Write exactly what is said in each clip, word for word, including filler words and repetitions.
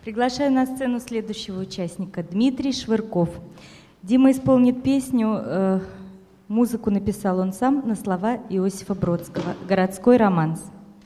Приглашаю на сцену следующего участника, Дмитрий Швырков. Дима исполнит песню, э, музыку написал он сам на слова Иосифа Бродского «Городской романс».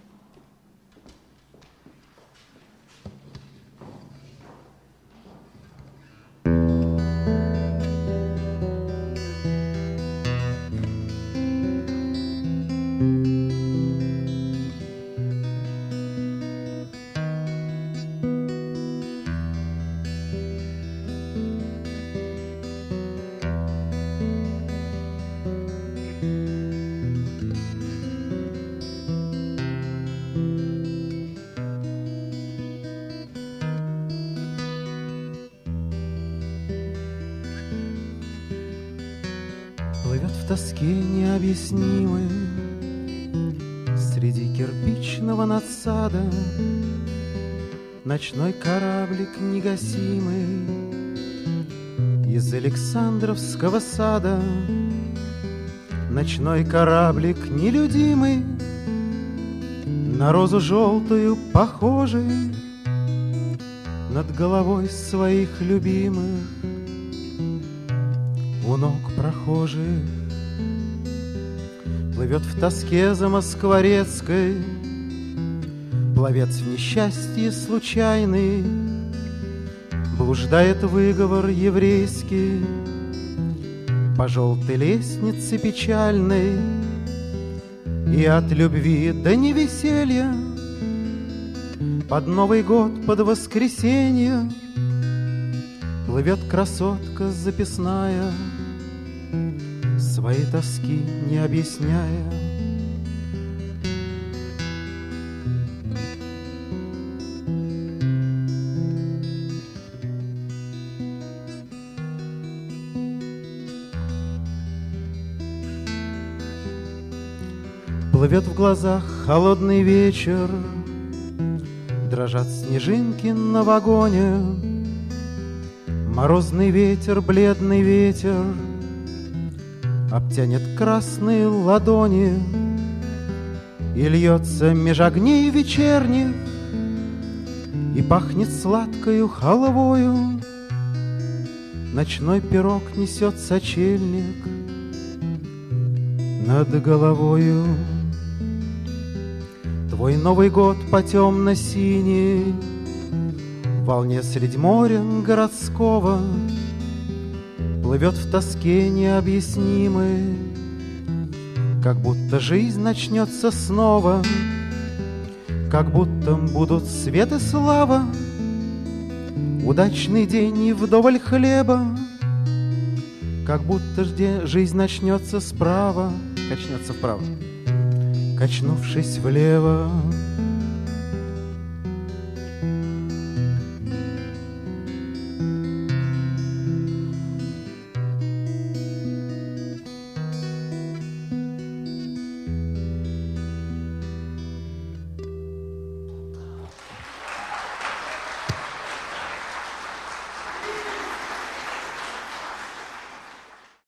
Плывет в тоске необъяснимой среди кирпичного надсада ночной кораблик негасимый из Александровского сада. Ночной кораблик нелюдимый, на розу желтую похожий, над головой своих любимых у ног прохожих. Плывет в тоске за Москворецкой пловец в несчастье случайный, блуждает выговор еврейский по желтой лестнице печальной, и от любви до невеселья под Новый год, под воскресенье плывет красотка записная, своей тоски не объясняя. Плывет в глазах холодный вечер, дрожат снежинки на вагоне, морозный ветер, бледный ветер обтянет красные ладони, и льется меж огней вечерних, и пахнет сладкою халвою. Ночной пирог несет сочельник над головою. Твой Новый год по темно-синей волне средь моря городского плывет в тоске необъяснимой, как будто жизнь начнется снова, как будто будут свет и слава, удачный день и вдоволь хлеба, как будто жде жизнь начнется справа, качнется вправо, качнувшись влево.